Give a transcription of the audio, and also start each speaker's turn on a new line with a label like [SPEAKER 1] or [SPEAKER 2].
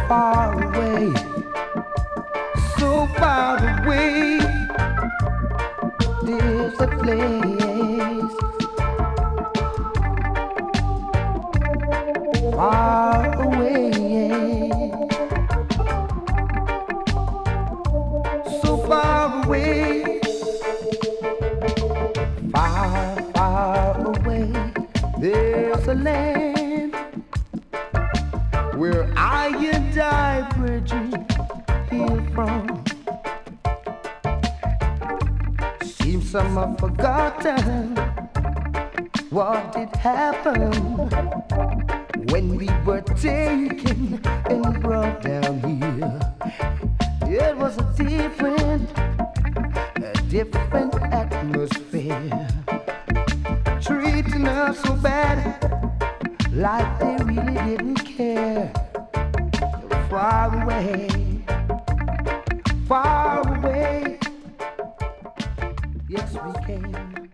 [SPEAKER 1] far away, so far away. There's a place far away, so far away, far, far away. There's a land where I and I, Bridget, heal from. Seems some have forgotten what did happen when we were taken and brought down here. It was a different atmosphere, treating us so bad, like they really didn't care. Far away, far away. Yes, we came.